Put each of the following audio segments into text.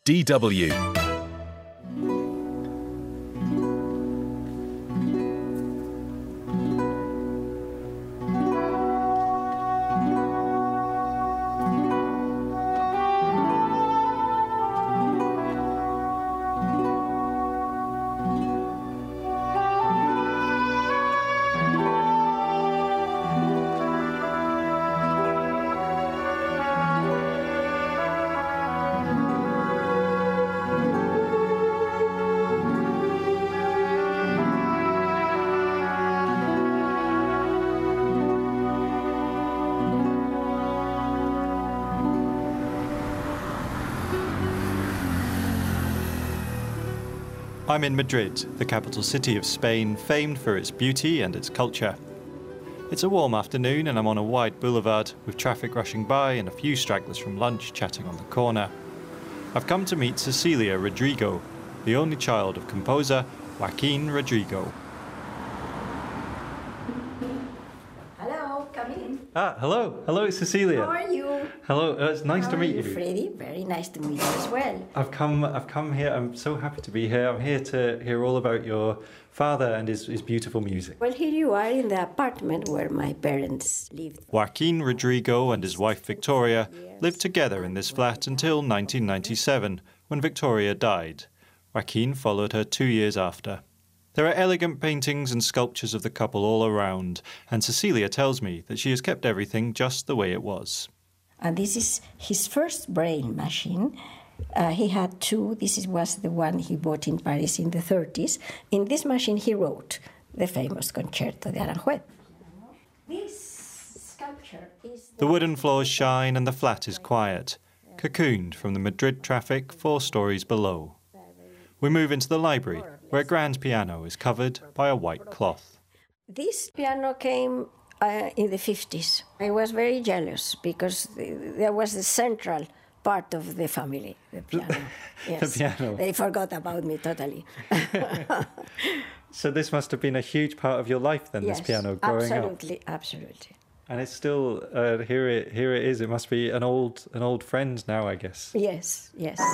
DW. I'm in Madrid, the capital city of Spain, famed for its beauty and its culture. It's a warm afternoon and I'm on a wide boulevard with traffic rushing by and a few stragglers from lunch chatting on the corner. I've come to meet Cecilia Rodrigo, the only child of composer Joaquin Rodrigo. Hello, come in. Hello. Hello, Cecilia. How are you? Hello, it's nice to meet you. Freddie? Very nice to meet you as well. I've come here, I'm so happy to be here. I'm here to hear all about your father and his beautiful music. Well, here you are in the apartment where my parents lived. Joaquin Rodrigo and his wife Victoria lived together in this flat until 1997, when Victoria died. Joaquin followed her 2 years after. There are elegant paintings and sculptures of the couple all around, and Cecilia tells me that she has kept everything just the way it was. And this is his first brain machine. He had two. This was the one he bought in Paris in the 30s. In this machine, he wrote the famous Concerto de Aranjuez. This sculpture is... The wooden floors shine and the flat is quiet, cocooned from the Madrid traffic 4 stories below. We move into the library, where a grand piano is covered by a white cloth. This piano came in the 50s. I was very jealous because there was the central part of the family, the piano. Yes. The piano. They forgot about me totally. So this must have been a huge part of your life then, Yes, this piano growing up. Absolutely. And it's still, here it is. It must be an old friend now, I guess. Yes.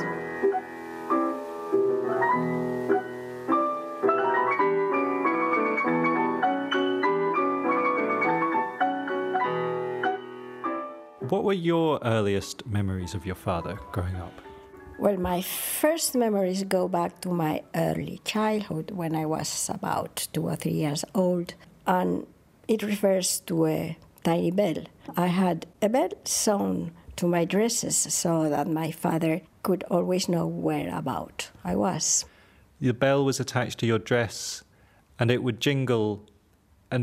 What were your earliest memories of your father growing up? Well, my first memories go back to my early childhood when I was about 2 or 3 years old, and it refers to a tiny bell. I had a bell sewn to my dresses so that my father could always know whereabout I was. The bell was attached to your dress, and it would jingle, and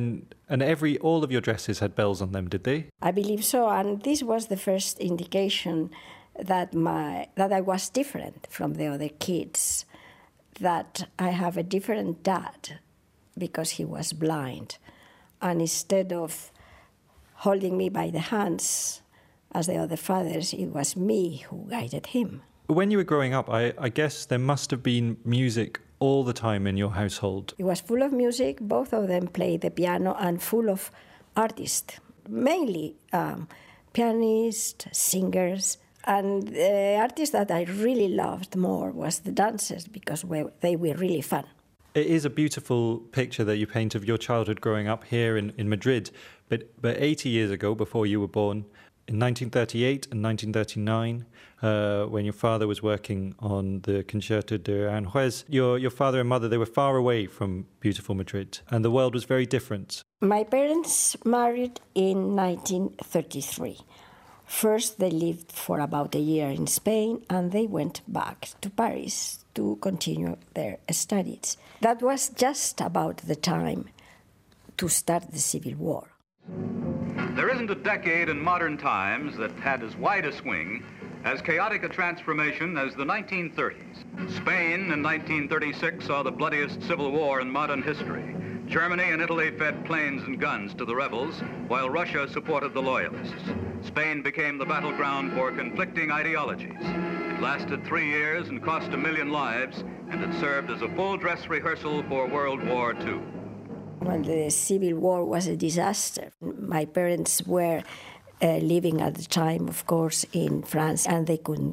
all of your dresses had bells on them, did they? I believe so, and this was the first indication that I was different from the other kids, that I have a different dad because he was blind, and instead of holding me by the hands as the other fathers, it was me who guided him. When you were growing up, I guess there must have been music all the time in your household. It was full of music. Both of them played the piano, and full of artists, mainly pianists, singers. And the artist that I really loved more was the dancers because they were really fun. It is a beautiful picture that you paint of your childhood growing up here in Madrid. But 80 years ago, before you were born, in 1938 and 1939, when your father was working on the Concerto de Aranjuez, your father and mother, they were far away from beautiful Madrid, and the world was very different. My parents married in 1933. First, they lived for about a year in Spain, and they went back to Paris to continue their studies. That was just about the time to start the Civil War. There isn't a decade in modern times that had as wide a swing, as chaotic a transformation as the 1930s. Spain in 1936 saw the bloodiest civil war in modern history. Germany and Italy fed planes and guns to the rebels, while Russia supported the loyalists. Spain became the battleground for conflicting ideologies. It lasted 3 years and cost 1 million lives, and it served as a full dress rehearsal for World War II. Well, the Civil War was a disaster. My parents were living at the time, of course, in France, and they couldn't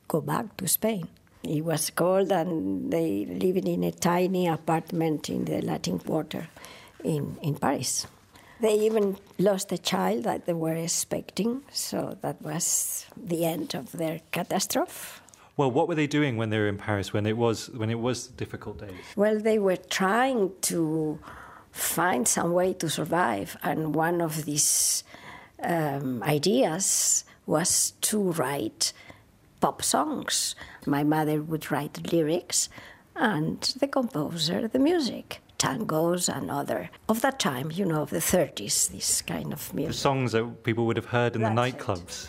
go back to Spain. It was cold, and they lived in a tiny apartment in the Latin Quarter in Paris. They even lost a child that they were expecting, so that was the end of their catastrophe. Well, what were they doing when they were in Paris, when it was difficult days? Well, they were trying to find some way to survive, and one of these ideas was to write pop songs. My mother would write lyrics, and the composer the music, tangos and other of that time, you know, of the 30s, this kind of music. The songs that people would have heard in the That's nightclubs.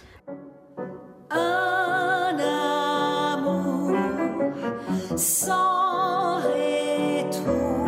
Un amour sans retour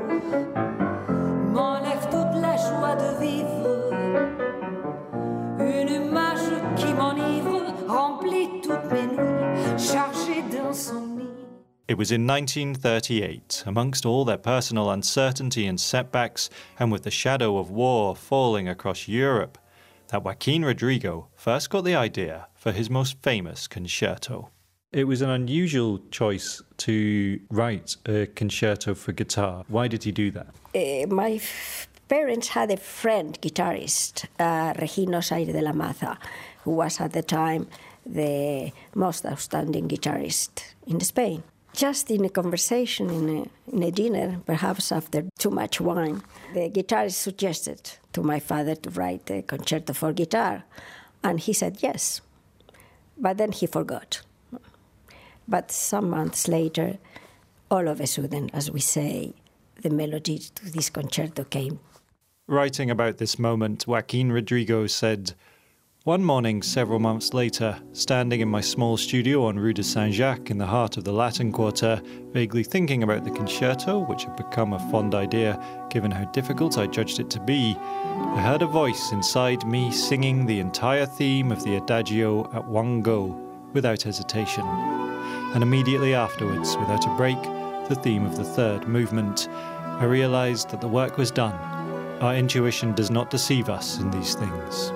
m'enlève toute la joie de vivre. Une image qui m'enivre remplit toutes mes nuits, chargée d'insomnie. It was in 1938, amongst all their personal uncertainty and setbacks, and with the shadow of war falling across Europe, that Joaquin Rodrigo first got the idea for his most famous concerto. It was an unusual choice to write a concerto for guitar. Why did he do that? My parents had a friend, guitarist, Regino Sair de la Maza, who was at the time the most outstanding guitarist in Spain. Just in a conversation, in a dinner, perhaps after too much wine, the guitarist suggested to my father to write a concerto for guitar, and he said yes. But then he forgot. But some months later, all of a sudden, as we say, the melody to this concerto came. Writing about this moment, Joaquin Rodrigo said, "One morning, several months later, standing in my small studio on Rue de Saint-Jacques in the heart of the Latin Quarter, vaguely thinking about the concerto, which had become a fond idea given how difficult I judged it to be, I heard a voice inside me singing the entire theme of the Adagio at one go, without hesitation. And immediately afterwards, without a break, the theme of the third movement. I realized that the work was done. Our intuition does not deceive us in these things."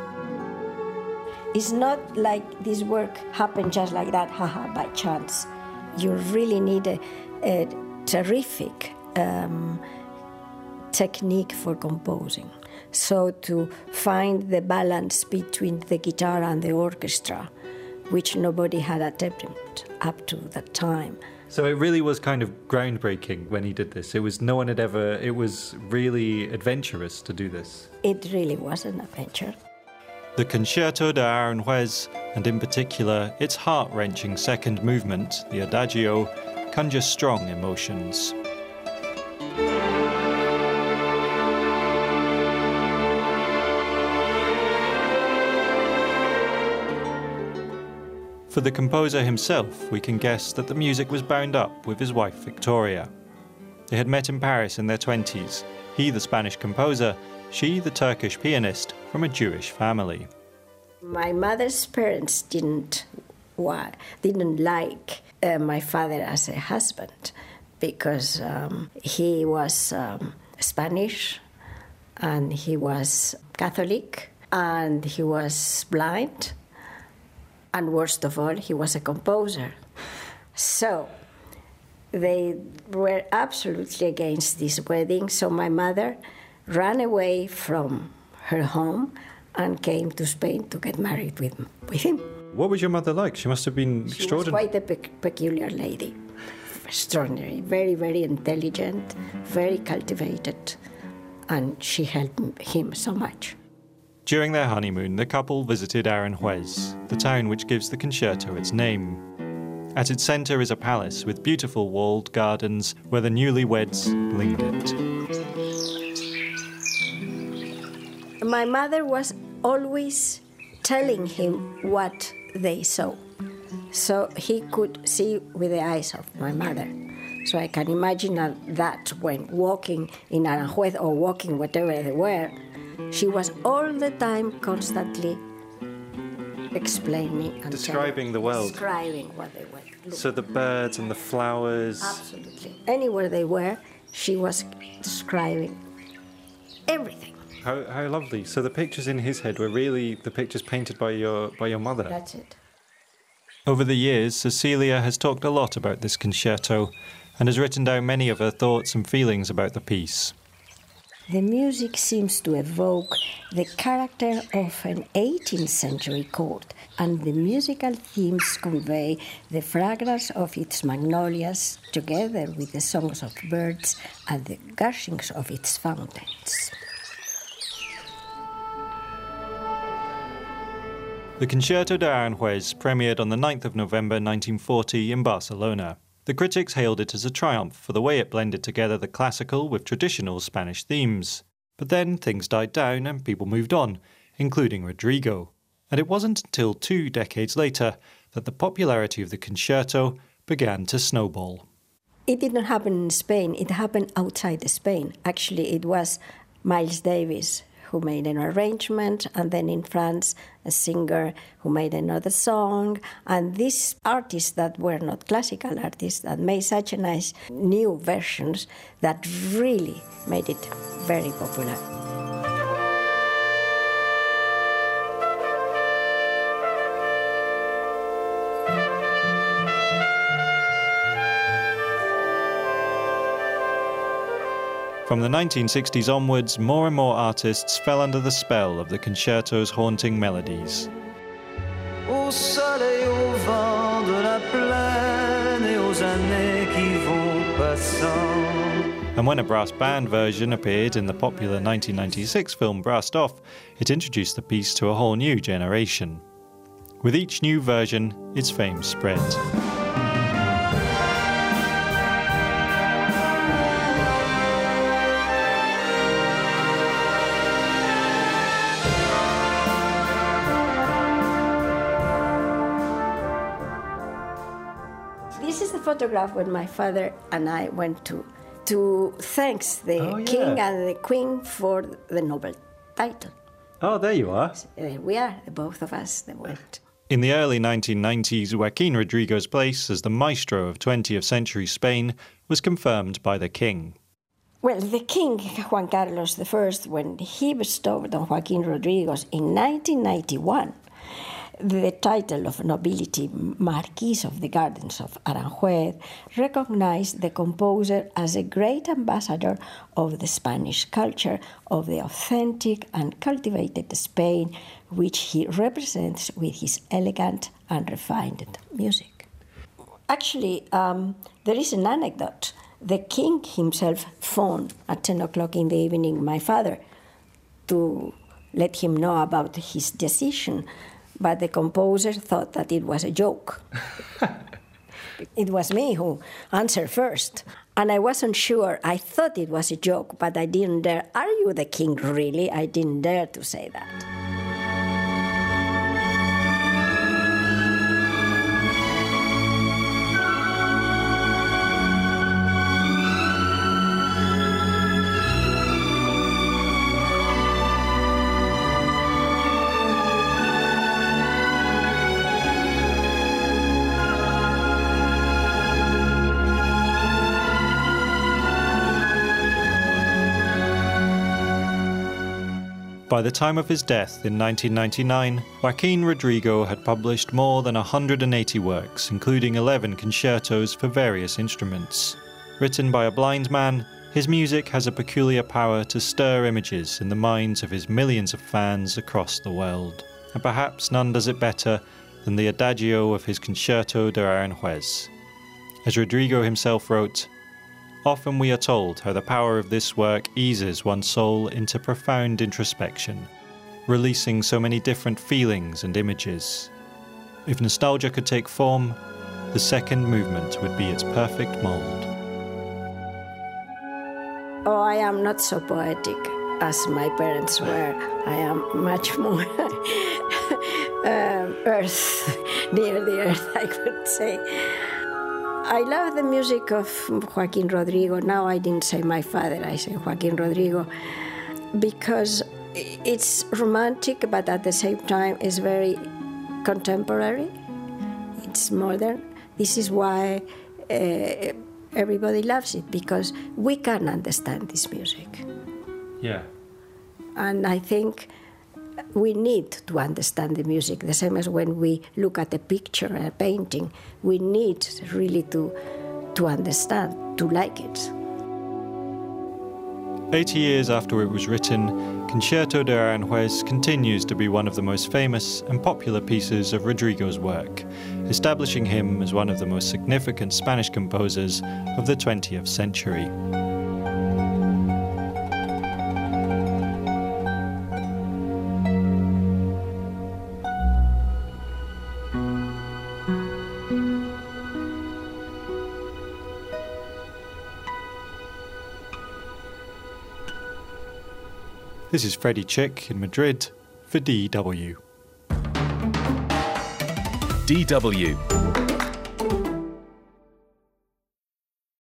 It's not like this work happened just like that, haha, by chance. You really need a terrific technique for composing. So to find the balance between the guitar and the orchestra, which nobody had attempted up to that time. So it really was kind of groundbreaking when he did this. It was really adventurous to do this. It really was an adventure. The Concerto de Aranjuez, and in particular its heart-wrenching second movement, the Adagio, conjures strong emotions. For the composer himself, we can guess that the music was bound up with his wife Victoria. They had met in Paris in their 20s, he the Spanish composer, she the Turkish pianist from a Jewish family. My mother's parents didn't like my father as a husband because he was Spanish and he was Catholic and he was blind, and worst of all, he was a composer. So they were absolutely against this wedding, so my mother ran away from her home and came to Spain to get married with him. What was your mother like? She must have been extraordinary. She was quite a peculiar lady. Extraordinary, very, very intelligent, very cultivated, and she helped him so much. During their honeymoon, the couple visited Aranjuez, the town which gives the concerto its name. At its centre is a palace with beautiful walled gardens where the newlyweds lingered. My mother was always telling him what they saw, so he could see with the eyes of my mother. So I can imagine that when walking in Aranjuez or walking whatever they were, she was all the time constantly explaining and Describing the world. Describing what they were. So the birds and the flowers. Absolutely. Anywhere they were, she was describing everything. How lovely. So the pictures in his head were really the pictures painted by your mother. That's it. Over the years, Cecilia has talked a lot about this concerto and has written down many of her thoughts and feelings about the piece. The music seems to evoke the character of an 18th century court, and the musical themes convey the fragrance of its magnolias together with the songs of birds and the gushings of its fountains. The Concerto de Aranjuez premiered on the 9th of November 1940 in Barcelona. The critics hailed it as a triumph for the way it blended together the classical with traditional Spanish themes. But then things died down and people moved on, including Rodrigo. And it wasn't until 2 decades later that the popularity of the concerto began to snowball. It did not happen in Spain, it happened outside Spain. Actually, it was Miles Davis who made an arrangement, and then in France, a singer who made another song. And these artists that were not classical artists that made such a nice new versions that really made it very popular. From the 1960s onwards, more and more artists fell under the spell of the concerto's haunting melodies. Au soleil, au vent de la plaine et aux années qui vont passant. And when a brass band version appeared in the popular 1996 film Brassed Off, it introduced the piece to a whole new generation. With each new version, its fame spread. This is the photograph when my father and I went to thank the king and the queen for the Nobel title. Oh, there you are. So there we are, both of us that went. In the early 1990s, Joaquín Rodrigo's place as the maestro of 20th century Spain was confirmed by the king. Well, the king, Juan Carlos I, when he bestowed on Joaquín Rodrigo in 1991 the title of nobility Marquis of the Gardens of Aranjuez, recognized the composer as a great ambassador of the Spanish culture, of the authentic and cultivated Spain, which he represents with his elegant and refined music. Actually, there is an anecdote. The king himself phoned at 10 o'clock in the evening my father to let him know about his decision. But the composer thought that it was a joke. It was me who answered first. And I wasn't sure. I thought it was a joke, but I didn't dare. Are you the king, really? I didn't dare to say that. By the time of his death in 1999, Joaquín Rodrigo had published more than 180 works, including 11 concertos for various instruments. Written by a blind man, his music has a peculiar power to stir images in the minds of his millions of fans across the world. And perhaps none does it better than the adagio of his Concerto de Aranjuez. As Rodrigo himself wrote, "Often we are told how the power of this work eases one's soul into profound introspection, releasing so many different feelings and images. If nostalgia could take form, the second movement would be its perfect mold." Oh, I am not so poetic as my parents were. I am much more earth, near the earth, I could say. I love the music of Joaquín Rodrigo. Now I didn't say my father, I say Joaquín Rodrigo, because it's romantic, but at the same time it's very contemporary. It's modern. This is why everybody loves it, because we can understand this music. Yeah. And I think we need to understand the music, the same as when we look at a picture, a painting. We need really to understand, to like it. 80 years after it was written, Concierto de Aranjuez continues to be one of the most famous and popular pieces of Rodrigo's work, establishing him as one of the most significant Spanish composers of the 20th century. This is Freddie Chick in Madrid for DW. DW